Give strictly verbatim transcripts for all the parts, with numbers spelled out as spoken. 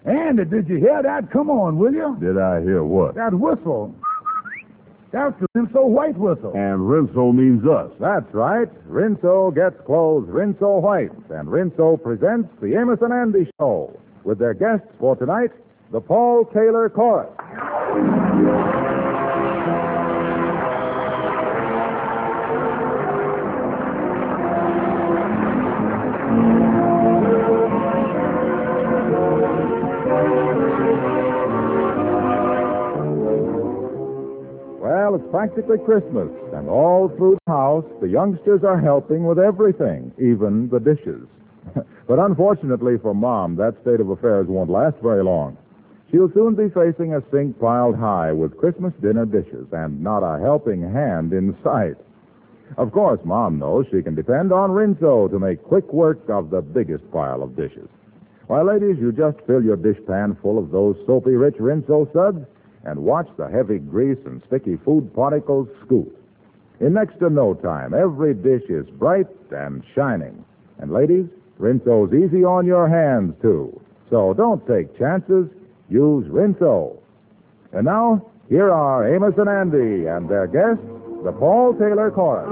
Andy, did you hear that? Come on, will you? Did I hear what? That whistle. That's the Rinso White whistle. And Rinso means us. That's right. Rinso gets clothes Rinso White. And Rinso presents the Amos and Andy Show with their guests for tonight, the Paul Taylor Chorus. Well, it's practically Christmas, and all through the house, the youngsters are helping with everything, even the dishes. But unfortunately for Mom, that state of affairs won't last very long. She'll soon be facing a sink piled high with Christmas dinner dishes and not a helping hand in sight. Of course, Mom knows she can depend on Rinso to make quick work of the biggest pile of dishes. Why, ladies, you just fill your dishpan full of those soapy-rich Rinso suds and watch the heavy grease and sticky food particles scoot. In next to no time, every dish is bright and shining. And ladies, Rinso's easy on your hands, too. So don't take chances. Use Rinso. And now, here are Amos and Andy and their guests, the Paul Taylor Chorus.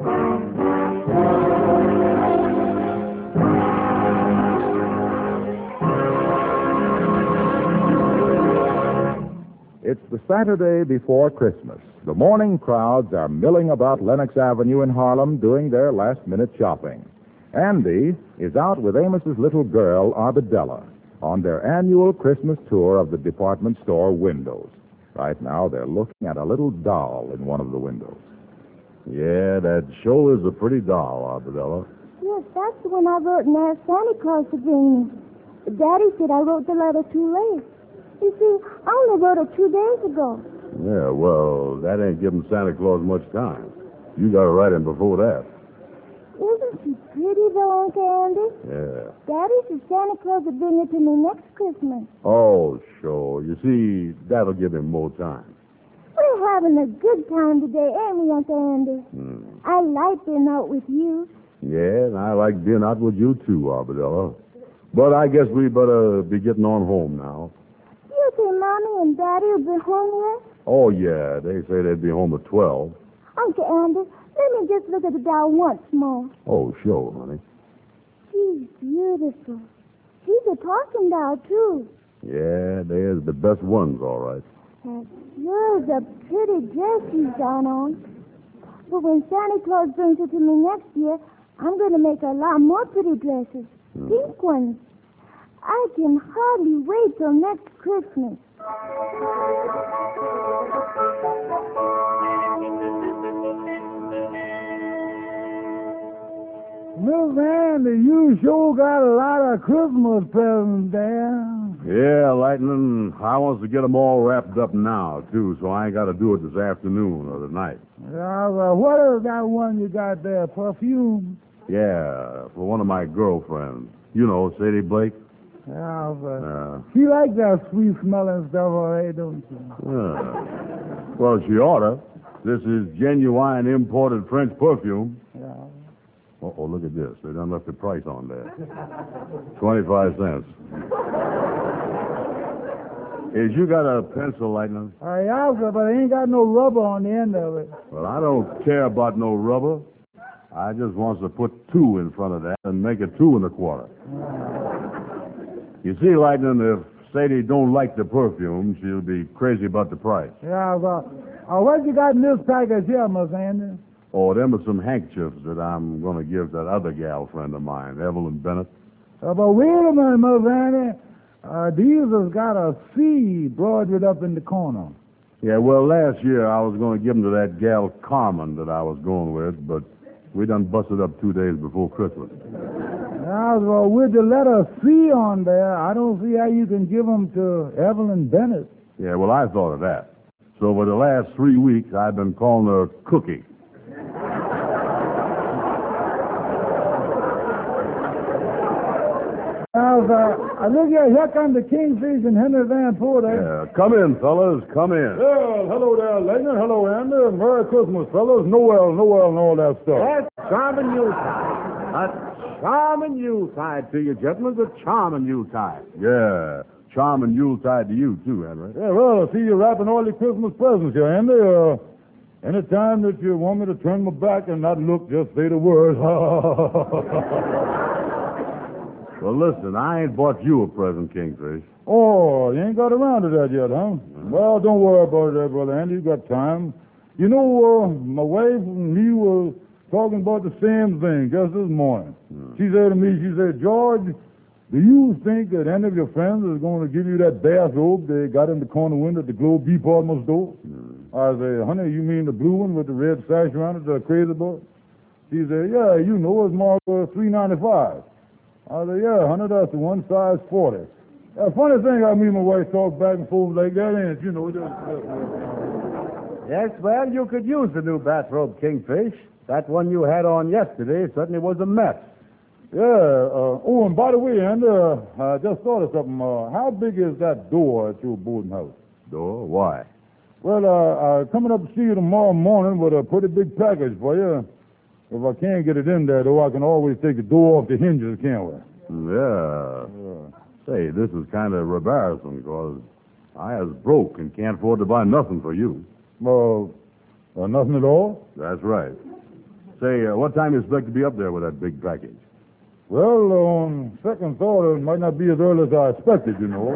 It's the Saturday before Christmas. The morning crowds are milling about Lenox Avenue in Harlem doing their last-minute shopping. Andy is out with Amos's little girl, Arbidella, on their annual Christmas tour of the department store windows. Right now, they're looking at a little doll in one of the windows. Yeah, that sure is a pretty doll, Arbidella. Yes, that's the one I wrote and asked Santa Claus to bring me. Daddy said I wrote the letter too late. You see, I only wrote it two days ago. Yeah, well, that ain't giving Santa Claus much time. You got to write him before that. Isn't she pretty, though, Uncle Andy? Yeah. Daddy said Santa Claus would bring it to me next Christmas. Oh, sure. You see, that'll give him more time. We're having a good time today, ain't we, Uncle Andy? Hmm. I like being out with you. Yeah, and I like being out with you, too, Arbidella. But I guess we better be getting on home now. You think Mommy and Daddy will be home yet? Oh, yeah. They say they'd be home at twelve. Uncle Andy, let me just look at the doll once more. Oh, sure, honey. She's beautiful. She's a talking doll, too. Yeah, they're the best ones, all right. That sure is a pretty dress she's got on. But when Santa Claus brings it to me next year, I'm going to make a lot more pretty dresses. Hmm. Pink ones. I can hardly wait till next Christmas. Miss Andy, you sure got a lot of Christmas presents there. Yeah, Lightning, I wants to get them all wrapped up now, too, so I ain't got to do it this afternoon or tonight. Yeah, well, what is that one you got there? Perfume? Yeah, for one of my girlfriends. You know, Sadie Blake. Yeah, but Uh, she likes that sweet-smelling stuff, all right, don't she? uh, well, she oughta. This is genuine imported French perfume. Yeah. Uh-oh, look at this. They done left the price on there. twenty-five cents. Is you got a pencil, Lightning? Uh, yeah, sir, but I ain't got no rubber on the end of it. Well, I don't care about no rubber. I just wants to put two in front of that and make it two and a quarter. You see, Lightning, if Sadie don't like the perfume, she'll be crazy about the price. Yeah, well, uh, what you got in this package here, Miss Andy? Oh, them are some handkerchiefs that I'm going to give that other gal friend of mine, Evelyn Bennett. Uh, but wait a minute, Miss Andy. Uh, these has got a C broidered up in the corner. Yeah, well, last year I was going to give them to that gal Carmen that I was going with, but we done busted up two days before Christmas. Yeah, well, with the letter C on there, I don't see how you can give them to Evelyn Bennett. Yeah, well, I thought of that. So for the last three weeks, I've been calling her Cookie. Now, uh, look here, here come the Kingfish and Henry Van Porter. Yeah, come in, fellas, come in. Well, hello there, Legend. Hello, Andy. Merry Christmas, fellas. Noel, Noel, and all that stuff. That's charming Yuletide. A charming Yuletide to you, gentlemen. A charming Yuletide. Yeah, charming Yuletide to you, too, Henry. Yeah, well, I see you wrapping all your Christmas presents here, Andy. Uh, any time that you want me to turn my back and not look, just say the words. Well, listen, I ain't bought you a present, Kingfish. Oh, you ain't got around to that yet, huh? Well, don't worry about it, Brother Andy. You got time. You know, uh, my wife and me were talking about the same thing just this morning. Hmm. She said to me, she said, George, do you think that any of your friends is going to give you that bathrobe they got in the corner window at the Globe Department store? Hmm. I said, honey, you mean the blue one with the red sash around it that I'm crazy about? She said, yeah, you know, it's marked uh, three ninety-five. I said, yeah, honey, that's the one size forty. Uh, funny thing, I mean, my wife talk back and forth like that, ain't it? You know, just, uh, Yes, well, you could use the new bathrobe, Kingfish. That one you had on yesterday certainly was a mess. yeah. Uh, oh, and by the way, Andy, uh, I just thought of something. Uh, how big is that door at your boarding house? Door? Why? Well, uh, I'm coming up to see you tomorrow morning with a pretty big package for you. If I can't get it in there, though, I can always take the door off the hinges, can't we? Yeah. Say, this is kind of embarrassing, because I is broke and can't afford to buy nothing for you. Well, uh, nothing at all? That's right. Say, uh, what time you expect to be up there with that big package? Well, on second thought, it might not be as early as I expected, you know.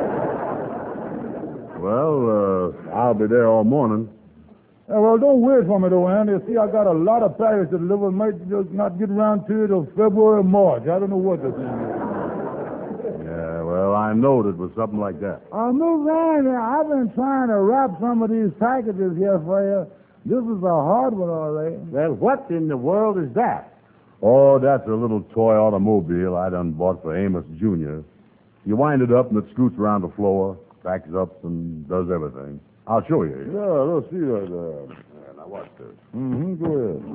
Well, uh, I'll be there all morning. Yeah, well, don't wait for me, though, Andy. See, I got a lot of packages to deliver. Might just not get around to it till February or March. I don't know what to do. Yeah, well, I knowed it was something like that. Uh, Miss Andy, I've been trying to wrap some of these packages here for you. This is a hard one, all right. Well, what in the world is that? Oh, that's a little toy automobile I done bought for Amos Junior You wind it up and it scoots around the floor, backs up and does everything. I'll show you. Yeah, let's see that. Uh... Yeah, now watch this. Mm-hmm, go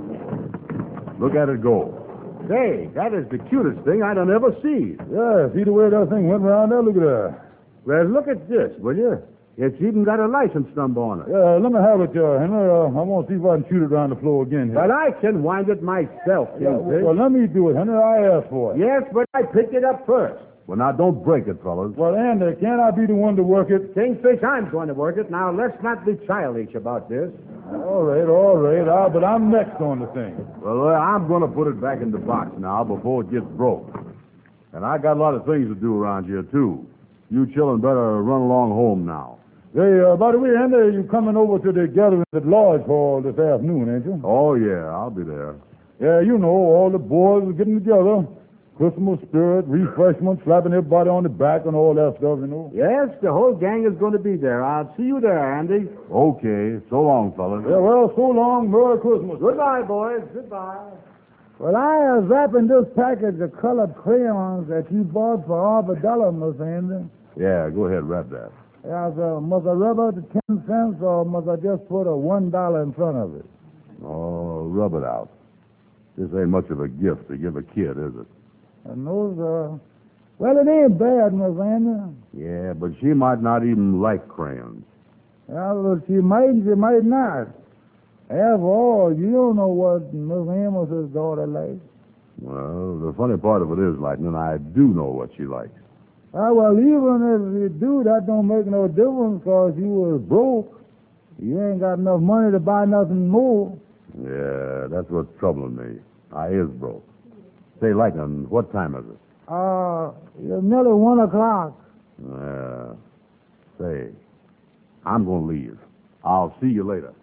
ahead. Look at it go. Say, that is the cutest thing I done ever seen. Yeah, see the way that thing went around there? Look at that. Well, look at this, will you? It's even got a license number on it. Yeah, let me have it, uh, Henry. Uh, I want to see if I can shoot it around the floor again here. Well, I can wind it myself, Yeah, Kingfish. well, let me do it, Henry. I asked for it. Yes, but I picked it up first. Well, now, don't break it, fellas. Well, Andy, can't I be the one to work it? Kingfish, I'm going to work it. Now, let's not be childish about this. All right, all right. Uh, but I'm next on the thing. Well, uh, I'm going to put it back in the box now before it gets broke. And I got a lot of things to do around here, too. You children better run along home now. Hey, uh, by the way, Andy, you coming over to the gathering at Lodge Hall this afternoon, ain't you? Oh, yeah, I'll be there. Yeah, you know, all the boys are getting together. Christmas spirit, refreshment, slapping everybody on the back and all that stuff, you know. Yes, the whole gang is going to be there. I'll see you there, Andy. Okay, so long, fellas. Yeah, well, so long. Merry Christmas. Goodbye, boys. Goodbye. Well, I was wrapping this package of colored crayons that you bought for half a dollar, Miss Andy. Yeah, go ahead, wrap that. Yeah, so must I rub out the ten cents or must I just put a one dollar in front of it? Oh, rub it out. This ain't much of a gift to give a kid, is it? And those, uh, well, it ain't bad, Miss Andy. Yeah, but she might not even like crayons. Yeah, well, she might and she might not. After all, you don't know what Miss Amos's daughter likes. Well, the funny part of it is, Lightning, I do know what she likes. Ah, well, even if you do, that don't make no difference because you was broke. You ain't got enough money to buy nothing more. Yeah, that's what's troubling me. I is broke. Say, Lightning, what time is it? Uh, it's nearly one o'clock. Uh, say, I'm going to leave. I'll see you later.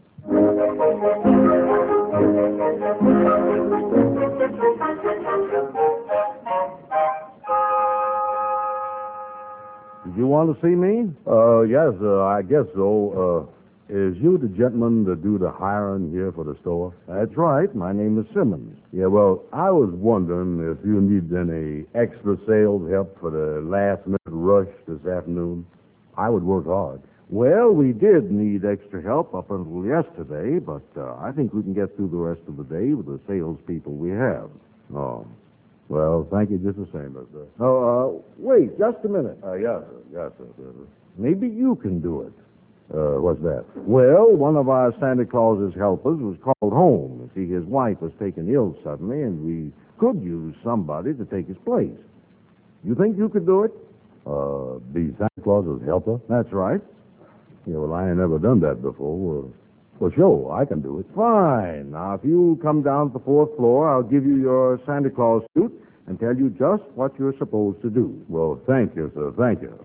Did you want to see me? Uh, yes, uh, I guess so. Uh, is you the gentleman that do the hiring here for the store? That's right. My name is Simmons. Yeah, well, I was wondering if you need any extra sales help for the last-minute rush this afternoon. I would work hard. Well, we did need extra help up until yesterday, but uh, I think we can get through the rest of the day with the salespeople we have. Oh. Well, thank you just the same, mister. Oh, uh, wait just a minute. Uh, yes, sir. Yes, sir. Yes, sir. Maybe you can do it. Uh, what's that? Well, one of our Santa Claus's helpers was called home. You see, his wife was taken ill suddenly, and we could use somebody to take his place. You think you could do it? Uh, be Santa Claus's helper? That's right. Yeah, well, I ain't never done that before. Well, well, sure, I can do it. Fine. Now, if you come down to the fourth floor, I'll give you your Santa Claus suit and tell you just what you're supposed to do. Well, thank you, sir. Thank you.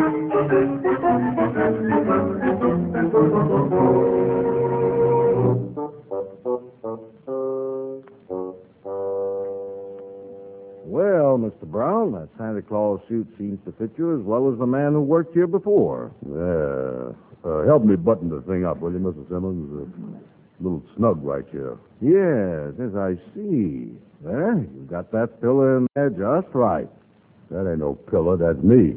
Well, Mister Brown, that Santa Claus suit seems to fit you as well as the man who worked here before. Yeah. Uh, help me button the thing up, will you, Mister Simmons? A little snug right here. Yes, yes, I see. There, you got that pillar in there just right. That ain't no pillar. That's me.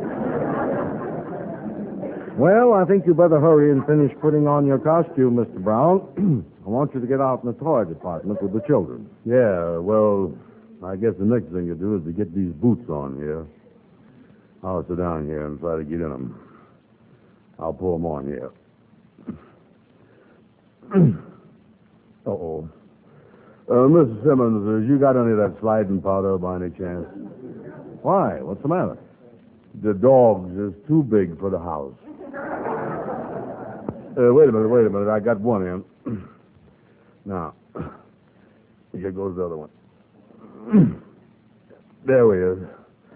Well, I think you better hurry and finish putting on your costume, Mister Brown. I want you to get out in the toy department with the children. Yeah, well, I guess the next thing you do is to get these boots on here. I'll sit down here and try to get in them. I'll pull them on here. Uh-oh. Uh, Mister Simmons, have you got any of that sliding powder by any chance? Why? What's the matter? The dogs is too big for the house. Uh, wait a minute, wait a minute. I got one in. Now, here goes the other one. There we is.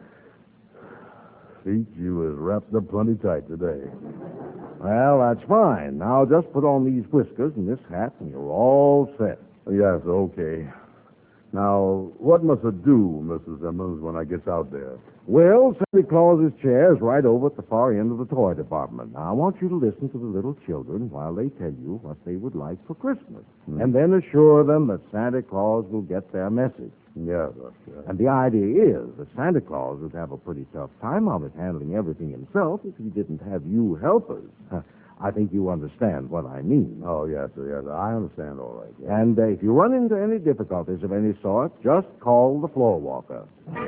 See, she was wrapped up plenty tight today. Well, that's fine. Now just put on these whiskers and this hat, and you're all set. Yes, okay. Now, what must I do, Missus Simmons, when I gets out there? Well, Santa Claus's chair is right over at the far end of the toy department. Now, I want you to listen to the little children while they tell you what they would like for Christmas. Hmm. And then assure them that Santa Claus will get their message. Yes, that's right. And the idea is that Santa Claus would have a pretty tough time of it handling everything himself if he didn't have you helpers. I think you understand what I mean. Oh, yes, sir, yes, sir. I understand all right. Yes. And uh, if you run into any difficulties of any sort, just call the floor walker.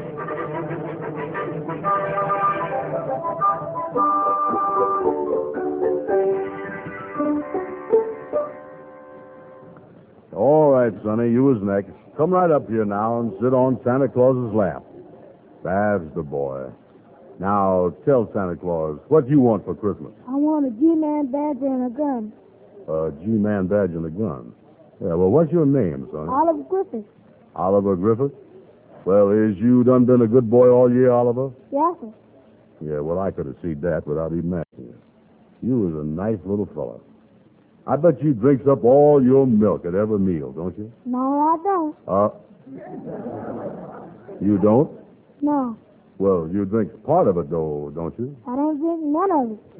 All right, Sonny, you was next. Come right up here now and sit on Santa Claus's lap. That's the boy. Now, tell Santa Claus, what you want for Christmas? I want a G-Man badge and a gun. A G-Man badge and a gun. Yeah, well, what's your name, son? Oliver Griffith. Oliver Griffith? Well, is you done been a good boy all year, Oliver? Yes, sir. Yeah, well, I could have seen that without even asking you. You was a nice little fella. I bet you drinks up all your milk at every meal, don't you? No, I don't. Uh, you don't? No, Well, you drink part of it, though, don't you? I don't drink none of it.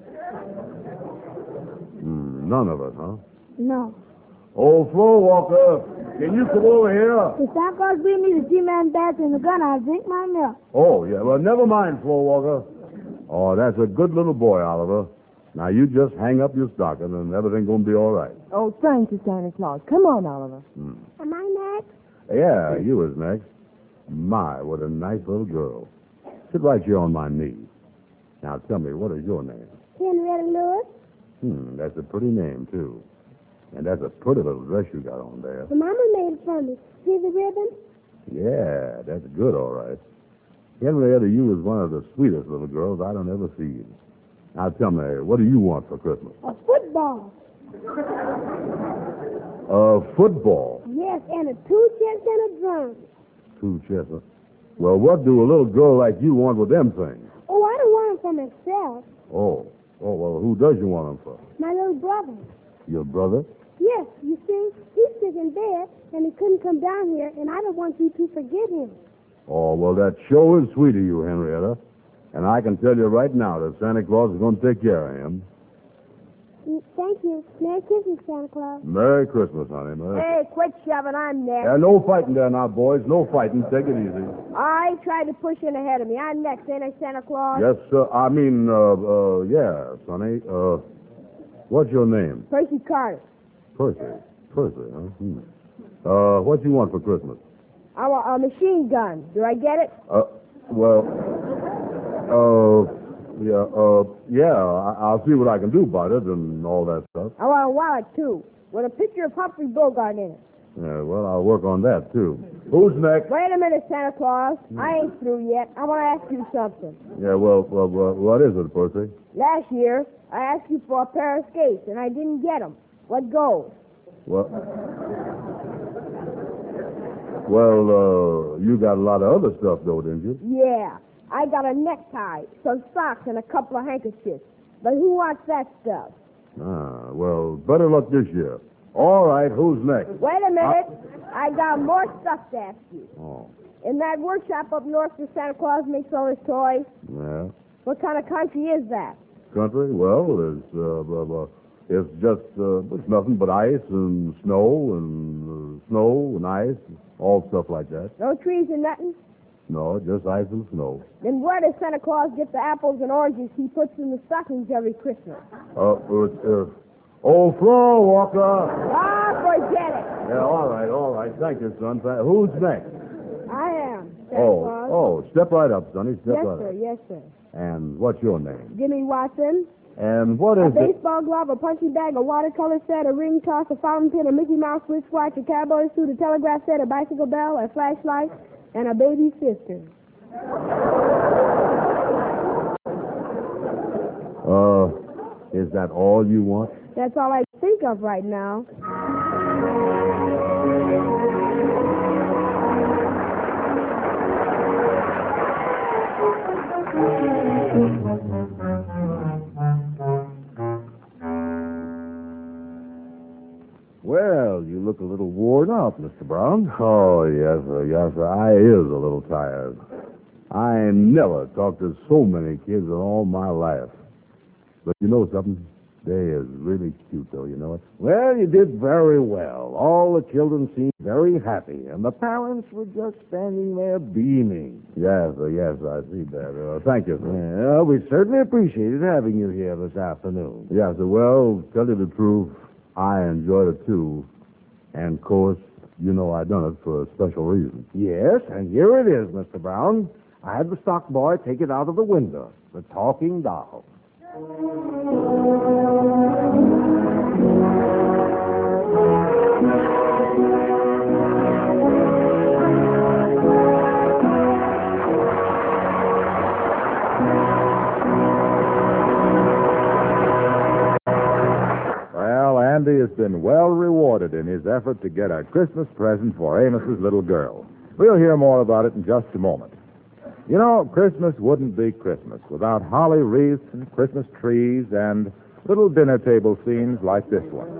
Mm, none of it, huh? No. Oh, floor walker, can you come over here? If Santa Claus bring me the G-Man badge and the gun, I'll drink my milk. Oh, yeah, well, never mind, floor walker. Oh, that's a good little boy, Oliver. Now, you just hang up your stocking and everything gonna be all right. Oh, thank you, Santa Claus. Come on, Oliver. Hmm. Am I next? Yeah, you was next. My, what a nice little girl. Sit right here on my knee. Now, tell me, what is your name? Henrietta Lewis. Hmm, that's a pretty name, too. And that's a pretty little dress you got on there. The mama made it for me. See the ribbon? Yeah, that's good, all right. Henrietta, you was one of the sweetest little girls I don't ever see. Now, tell me, what do you want for Christmas? A football. A football. Yes, and a two chest and a drum. Two chestnuts. Well, what do a little girl like you want with them things? Oh, I don't want them for myself. Oh. Oh, well, who does you want them for? My little brother. Your brother? Yes, you see, he's sick in bed, and he couldn't come down here, and I don't want you to forget him. Oh, well, that sure is sweet of you, Henrietta. And I can tell you right now that Santa Claus is going to take care of him. Mm, Thank you. Merry Christmas, Santa Claus. Merry Christmas, honey. Merry... Hey, quit shoving. I'm next. Yeah, no fighting there now, boys. No fighting. Take it easy. I tried to push in ahead of me. I'm next, ain't I, Santa Claus? Yes, sir. I mean, uh, uh, yeah, Sonny. Uh, what's your name? Percy Carter. Percy. Percy, huh? Hmm. Uh, what you want for Christmas? I want a machine gun. Do I get it? Uh, well, uh, yeah, uh, yeah, I- I'll see what I can do about it and all that stuff. I want a wallet, too, with a picture of Humphrey Bogart in it. Yeah, well, I'll work on that, too. Who's next? Wait a minute, Santa Claus. I ain't through yet. I want to ask you something. Yeah, well, well, well, what is it, Percy? Last year, I asked you for a pair of skates, and I didn't get them. What goes? Well, well, uh, you got a lot of other stuff, though, didn't you? Yeah. I got a necktie, some socks, and a couple of handkerchiefs. But who wants that stuff? Ah, well, better luck this year. All right, who's next? Wait a minute. I got more stuff to ask you. Oh, In that workshop up north where Santa Claus makes all his toys, yeah. what kind of country is that? Country? Well, there's, uh, blah, blah. It's just, uh, it's nothing but ice and snow and uh, snow and ice, all stuff like that. No trees and nothing? No, just ice and snow. Then where does Santa Claus get the apples and oranges he puts in the stockings every Christmas? Uh, uh, uh old floor walker. Ah, forget it. Yeah, all right, all right. Thank you, son. Th- Who's next? I am, Santa Oh, Claus. oh, step right up, Sonny. Step Yes, right sir, up. yes, sir. And what's your name? Jimmy Watson, And what a is it? baseball glove, a punching bag, a watercolor set, a ring toss, a fountain pen, a Mickey Mouse wristwatch, a cowboy suit, a telegraph set, a bicycle bell, a flashlight, and a baby sister. Uh, is that all you want? That's all I think of right now. Well, you look a little worn out, Mister Brown. Oh, yes, sir, yes, sir. I is a little tired. I ain't never talked to so many kids in all my life. But you know something? They is really cute, though, you know it? Well, you did very well. All the children seemed very happy, and the parents were just standing there beaming. Yes, sir, yes, I see that. Uh, thank you, sir. Well, we certainly appreciated having you here this afternoon. Yes, sir. Well, tell you the truth, I enjoyed it, too. And, of course, you know I done it for a special reason. Yes, and here it is, Mister Brown. I had the stock boy take it out of the window. The talking doll. Well, Andy has been well rewarded in his effort to get a Christmas present for Amos's little girl. We'll hear more about it in just a moment. You know, Christmas wouldn't be Christmas without holly wreaths and Christmas trees and little dinner table scenes like this one.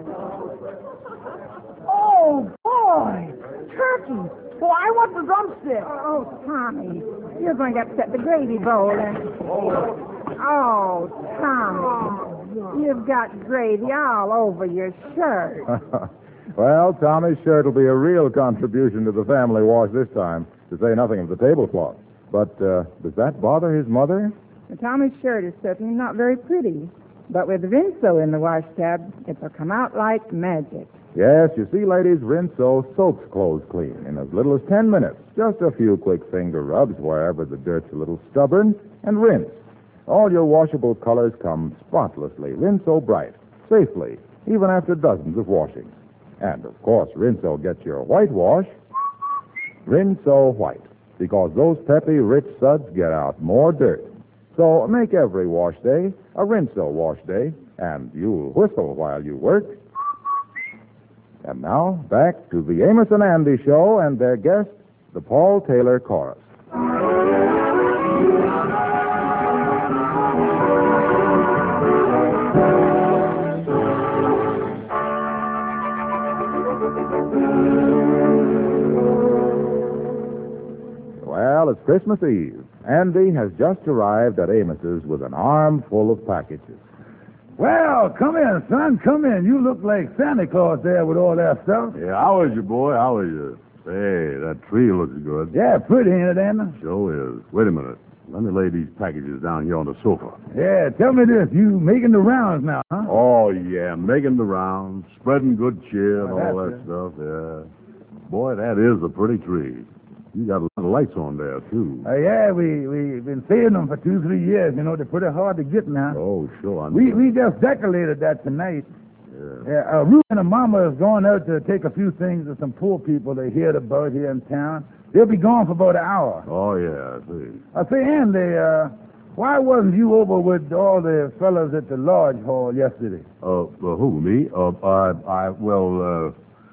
Oh, boy! Turkey! Well, I want the drumstick. Oh, Tommy, you're going to upset the gravy bowl. And... Oh, Tommy, you've got gravy all over your shirt. Well, Tommy's shirt will be a real contribution to the family wash this time, to say nothing of the tablecloth. But uh, does that bother his mother? Tommy's shirt is certainly not very pretty, but with Rinso in the wash tub, it will come out like magic. Yes, you see, ladies, Rinso soaks clothes clean in as little as ten minutes. Just a few quick finger rubs wherever the dirt's a little stubborn, and rinse. All your washable colors come spotlessly, Rinso bright, safely, even after dozens of washings. And, of course, Rinso gets your whitewash Rinso white, because those peppy, rich suds get out more dirt. So make every wash day a Rinso wash day, and you'll whistle while you work. And now, back to the Amos and Andy Show and their guest, the Paul Taylor Chorus. Well, it's Christmas Eve. Andy has just arrived at Amos's with an arm full of packages. Well, come in, son. Come in. You look like Santa Claus there with all that stuff. Yeah, how is you, boy? How is you? Hey, that tree looks good. Yeah, pretty, ain't it, Anna? Sure is. Wait a minute. Let me lay these packages down here on the sofa. Yeah, tell me this. You making the rounds now, huh? Oh, yeah, making the rounds, spreading good cheer and Oh, all that's that stuff, yeah. Boy, that is a pretty tree. You got a lot of lights on there, too. Uh, yeah, we, we've been seeing them for two, three years. You know, they're pretty hard to get now. Oh, sure. I know. We we just decorated that tonight. Yeah. Yeah, uh, Ruth and her mama is going out to take a few things to some poor people they heard about here in town. They'll be gone for about an hour. Oh, yeah, I see. I say, Andy, uh, why wasn't you over with all the fellas at the lodge hall yesterday? Uh, uh who, me? Uh, I, I, well, uh,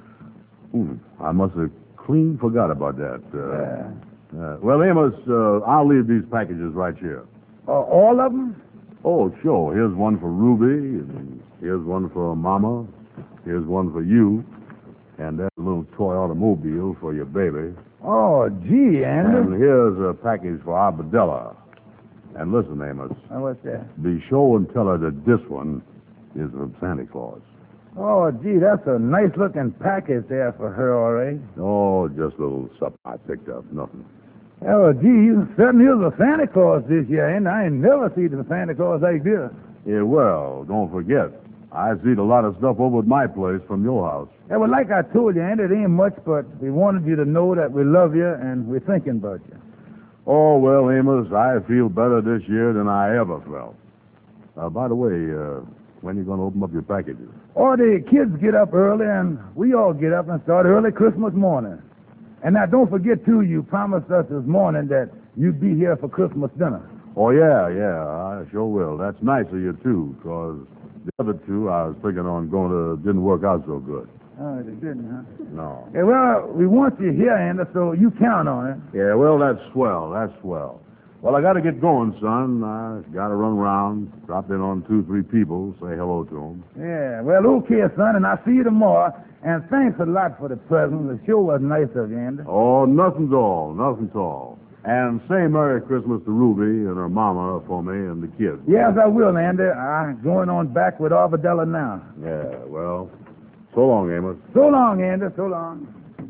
hmm, I must have clean forgot about that. Uh, Yeah. uh, well, Amos, uh, I'll leave these packages right here. Uh, all of them? Oh, sure. Here's one for Ruby, and here's one for Mama, here's one for you, and that little toy automobile for your baby. Oh, gee, And Andy. here's a package for Arbadella. And listen, Amos, Oh, what's that? be sure and tell her that this one is from Santa Claus. Oh, gee, that's a nice-looking package there for her, all right. Oh, just a little something I picked up, nothing. Oh, gee, you certainly is a Santa Claus this year, and I ain't never seen a Santa Claus like this. Yeah, well, don't forget, I seen a lot of stuff over at my place from your house. Yeah, well, like I told you, Andy, it ain't much, but we wanted you to know that we love you and we're thinking about you. Oh, well, Amos, I feel better this year than I ever felt. Uh, by the way, uh, when are you going to open up your packages? Or the kids get up early, and we all get up and start early Christmas morning. And now, don't forget, too, you promised us this morning that you'd be here for Christmas dinner. Oh, yeah, yeah, I sure will. That's nice of you, too, because the other two I was thinking on going to didn't work out so good. Oh, they didn't, huh? No. Yeah, well, we want you here, Andy, so you count on it. Yeah, well, that's swell. That's swell. Well, I got to get going, son. I got to run around, drop in on two, three people, say hello to them. Yeah, well, okay, son, and I'll see you tomorrow. And thanks a lot for the present. It sure was nice of you, Andy. Oh, nothing's all. Nothing's all. And say Merry Christmas to Ruby and her mama for me and the kids. Yes, I will, Andy. I'm going on back with Arbadella now. Yeah, well, so long, Amos. So long, Andy. So long.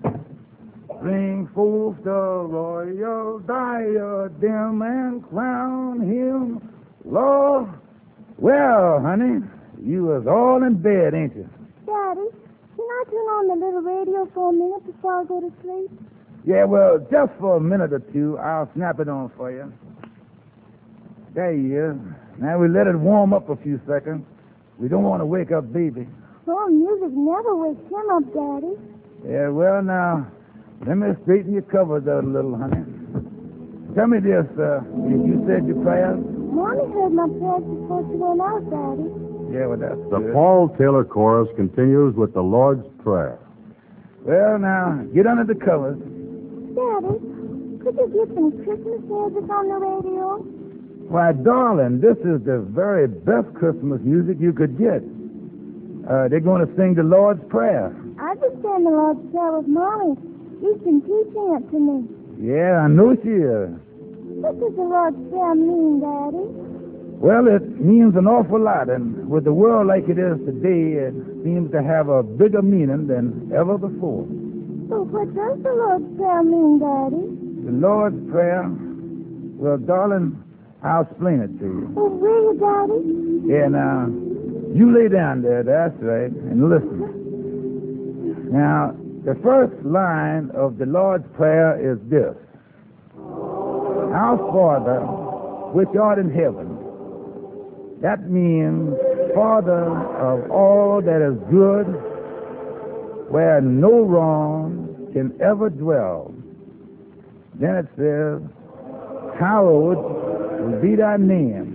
Bring forth the royal diadem and crown him Lord. Well, honey, you was all in bed, ain't you? Daddy, can I turn on the little radio for a minute before I go to sleep? Yeah, well, just for a minute or two, I'll snap it on for you. There he is. Now we let it warm up a few seconds. We don't want to wake up baby. Oh, music never wakes him up, Daddy. Yeah, well, now, let me straighten your covers out a little, honey. Tell me this, uh, you said your prayers? Mommy heard my prayers before she went out, Daddy. Yeah, well, that's The good. Paul Taylor Chorus continues with the Lord's Prayer. Well, now, get under the covers. Daddy, could you get some Christmas music on the radio? Why, darling, this is the very best Christmas music you could get. Uh, they're going to sing the Lord's Prayer. I've been saying the Lord's Prayer with Mommy. She's been teaching it to me. Yeah, I know she is. What does the Lord's Prayer mean, Daddy? Well, it means an awful lot, and with the world like it is today, it seems to have a bigger meaning than ever before. So what does the Lord's Prayer mean, Daddy? The Lord's Prayer, well, darling, I'll explain it to you. Oh, will you, Daddy? Yeah, now, you lay down there, that's right, and listen. Now, the first line of the Lord's Prayer is this. Our Father, which art in heaven. That means Father of all that is good, where no wrong can ever dwell. Then it says, hallowed will be thy name.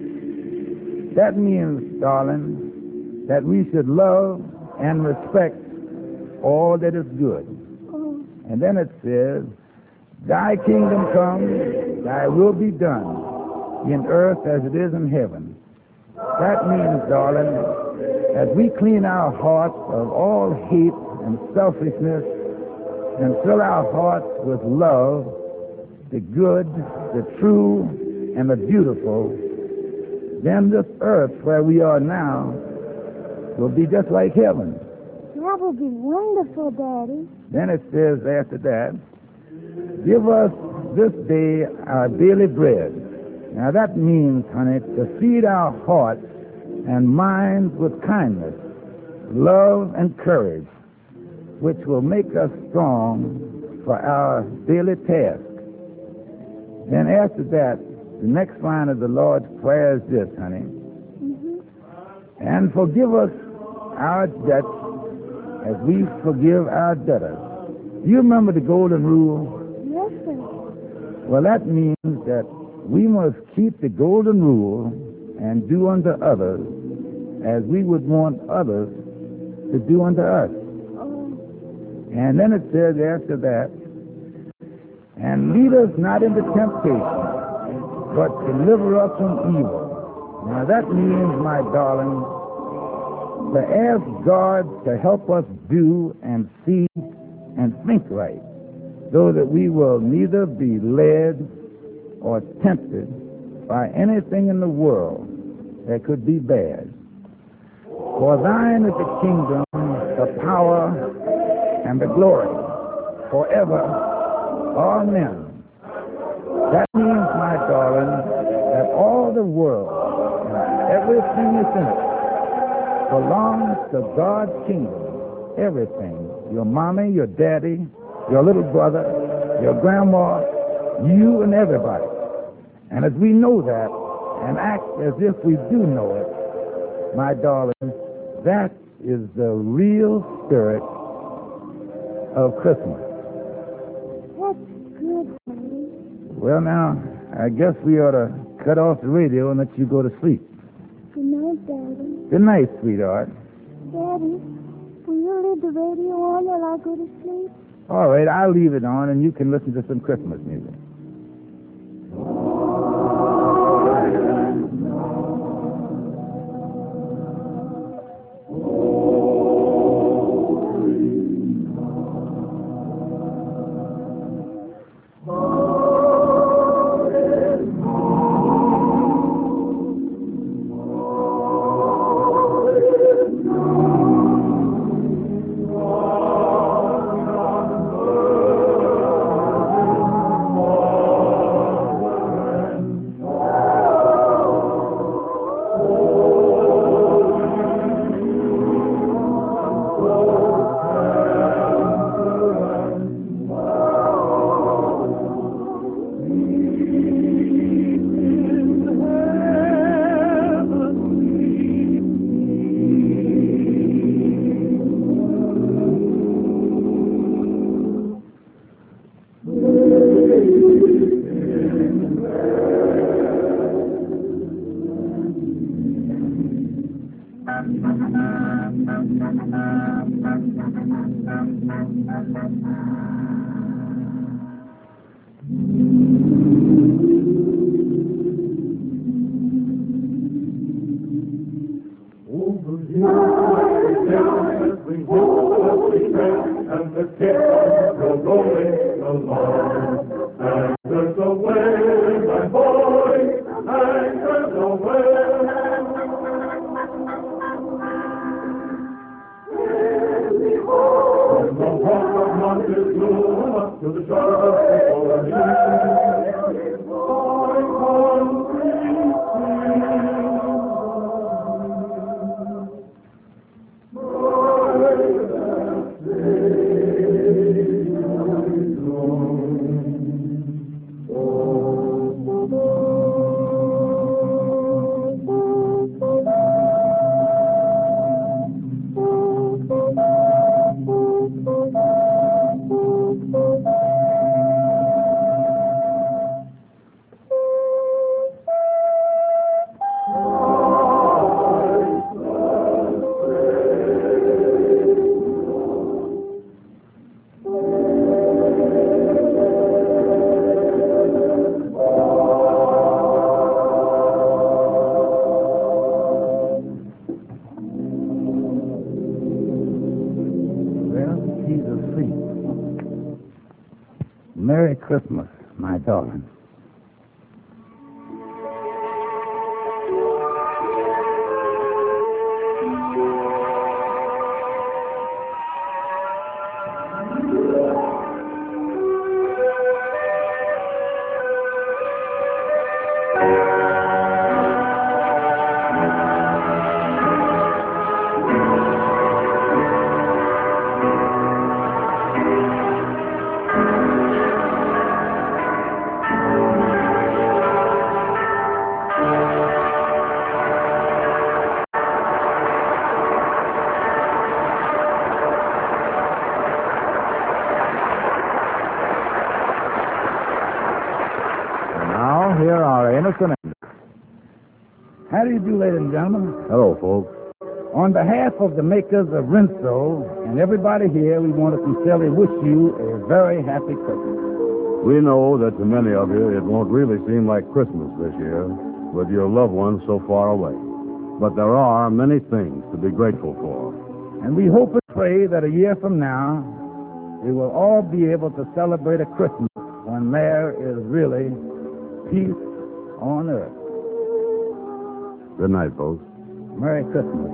That means, darling, that we should love and respect all that is good. Oh, And then it says, thy kingdom come, thy will be done, in earth as it is in heaven. That means, darling, as we clean our hearts of all hate and selfishness and fill our hearts with love, the good, the true, and the beautiful, then this earth where we are now will be just like heaven. that would be wonderful, Daddy. Then it says after that, give us this day our daily bread. Now that means, honey, to feed our hearts and minds with kindness, love, and courage, which will make us strong for our daily task. Then after that, the next line of the Lord's Prayer is this, honey. Mm-hmm. And forgive us our debts as we forgive our debtors. Do you remember the golden rule? Yes, sir. Well, that means that we must keep the golden rule and do unto others as we would want others to do unto us. Oh, And then it says after that, and lead us not into temptation, but deliver us from evil. Now that means, my darling, to ask God to help us do and see and think right, so that we will neither be led or tempted by anything in the world that could be bad. For thine is the kingdom, the power, and the glory forever. Amen. That means, my darling, that all the world and everything that's in it belongs to God's kingdom. Everything. Your mommy, your daddy, your little brother, your grandma, you and everybody. And as we know that and act as if we do know it, my darling, that is the real spirit of Christmas. that's good, honey. Well, now, I guess we ought to cut off the radio and let you go to sleep. Good night, Daddy. Good night, sweetheart. Daddy, will you leave the radio on while I go to sleep? All right, I'll leave it on, and you can listen to some Christmas music. Merry Christmas, my darling. How do you do, ladies and gentlemen? Hello, folks. On behalf of the makers of Rinso and everybody here, we want to sincerely wish you a very happy Christmas. We know that to many of you, it won't really seem like Christmas this year with your loved ones so far away. But there are many things to be grateful for. And we hope and pray that a year from now, we will all be able to celebrate a Christmas when there is really peace on earth. Good night, folks. Merry Christmas.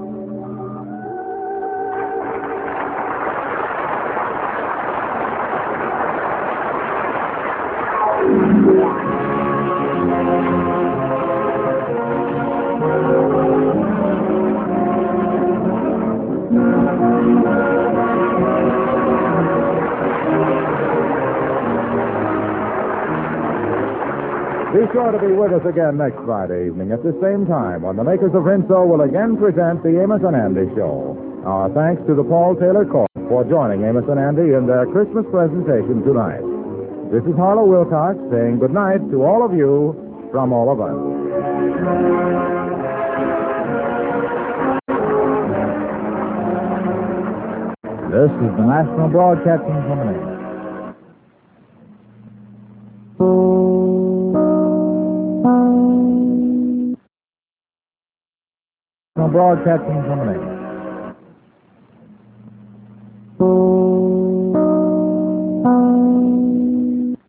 Be sure to be with us again next Friday evening at the same time when the makers of Rinso will again present the Amos and Andy Show. Our thanks to the Paul Taylor Court for joining Amos and Andy in their Christmas presentation tonight. This is Harlow Wilcox saying good night to all of you from all of us. This is the National Broadcasting Company. National Broadcasting Company.